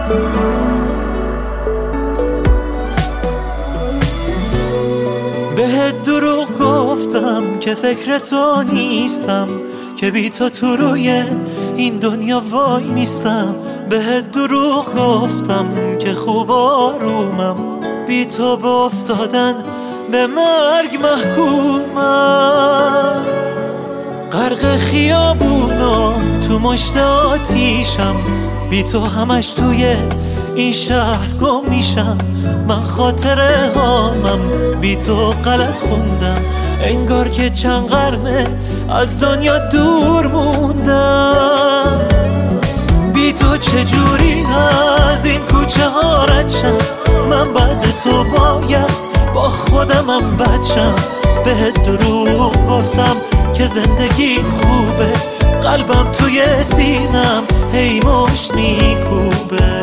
بهت دروغ گفتم که فکر تو نیستم، که بی تو تو روی این دنیا وای نیستم. بهت دروغ گفتم که خوب آرومم، بی تو به افتادن به مرگ محکومم. غرق خیابونا تو مشت آتیشم، بی تو همش توی این شهر گم میشم. من خاطره هامم بی تو غلط خوندم، انگار که چند قرنه از دنیا دور موندم. بی تو چجوری از این کوچه ها رد شم؟ من بعد تو باید با خودمم بچم. بهت دروغ گفتم که زندگی خوبه، قلبم توی سینم هی مشت میکوبه.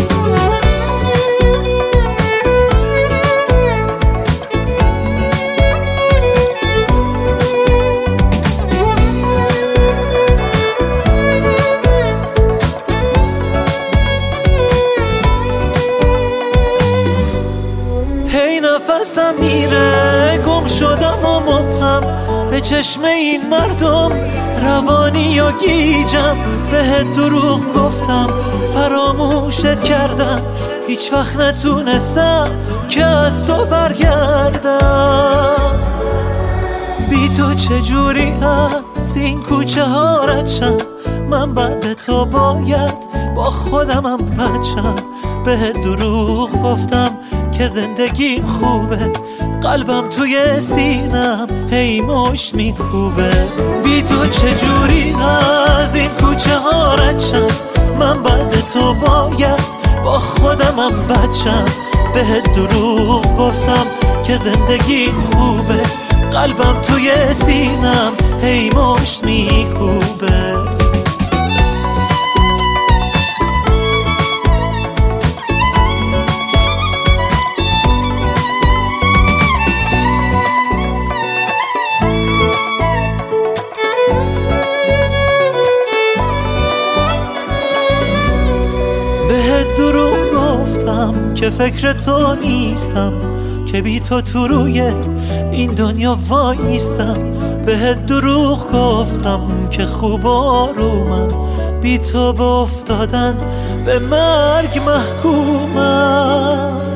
نفسم میره گم شدم و مبهم به چشم این مردم، روانی و گیجم. بهت دروغ گفتم فراموشت کردم، هیچ وقت نتونستم که از تو برگردم. بی تو چجوری از این کوچه ها رد شم؟ من بعد تو باید با خودمم بچم. بهت دروغ گفتم که زندگیم خوبه، قلبم توی سینم هی مشت میکوبه. بی تو چجوری از این کوچه ها رد شم؟ من بعد تو باید با خودمم بچم. بهت دروغ گفتم که زندگیم خوبه، قلبم توی سینم هی مشت میکوبه. بهت دروغ گفتم که فکر تو نیستم، که بی تو تو روی این دنیا وای نیستم. بهت دروغ گفتم که خوب آرومم، بی تو به افتادن به مرگ محکومم.